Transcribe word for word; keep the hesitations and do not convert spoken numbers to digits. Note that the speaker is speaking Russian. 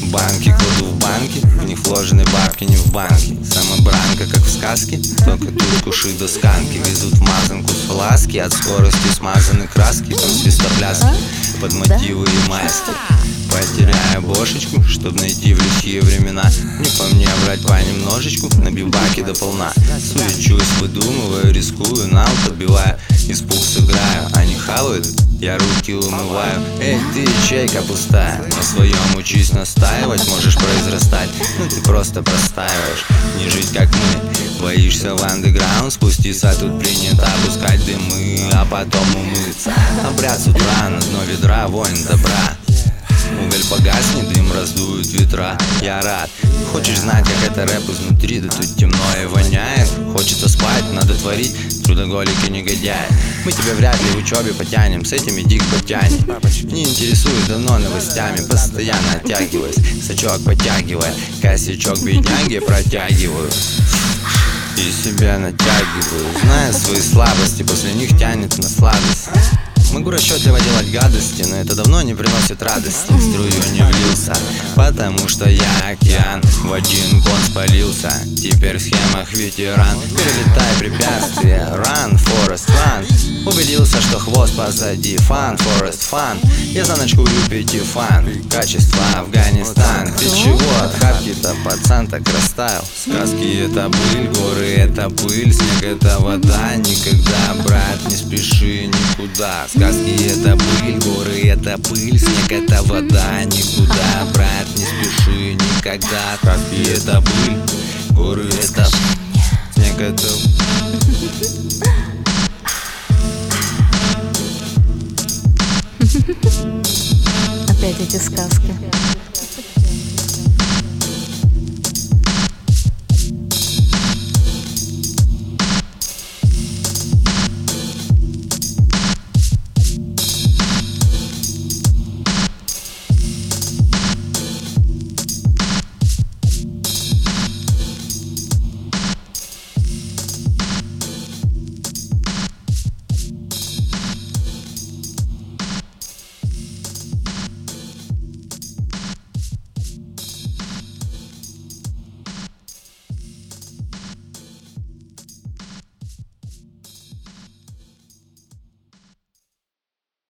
Банки кладу в банки, в них вложены бабки не в банке. Самобранка, как в сказке, только тут куши до сканки. Везут в мазанку с фласки, от скорости смазаны краски. Там свистопляски под мотивы и маски. Потеряю бошечку, чтоб найти в лихие времена. Не по мне брать понемножечку, на бибаке до полна. Суечусь, выдумываю, рискую, налт отбиваю. Испуг сыграю, они хавают, я руки умываю. Эй, ты ячейка пустая, на своем учись настаивать. Можешь произрастать, но ты просто простаиваешь. Не жить как мы, боишься в андеграунд спуститься. Тут принято опускать дымы, а потом умыться. Обряд с утра на дно ведра, вонь добра. Уголь погаснет, дым раздует ветра. Я рад. Хочешь знать, как это рэп изнутри? Да тут темно и воняет. Хочется спать, надо творить. Трудоголики негодяи. Мы тебя вряд ли в учебе потянем. С этим иди к батяне. Не интересует давно новостями. Постоянно оттягиваюсь, сачок подтягивая, косячок бедняги протягиваю и себя натягиваю. Зная свои слабости, после них тянет на сладость. Могу расчетливо делать гадости, но это давно не приносит радости. В струю не влился, потому что я океан. В один кон спалился, теперь в схемах ветеран. Перелетай препятствия, run, forest, run. Убедился, что хвост позади, fun, forest, fun. Я за ночку пяти фан, качество Афганистан. Ты чего от хапки-то, пацан, так растаял? Сказки это быль, горы это пыль, снег это вода. Никогда, брат, не спеши никуда. Сказки это пыль, горы это пыль, снег это вода. Никуда, брат, не спеши никогда. Сказки это пыль, горы это снег это... Опять эти сказки.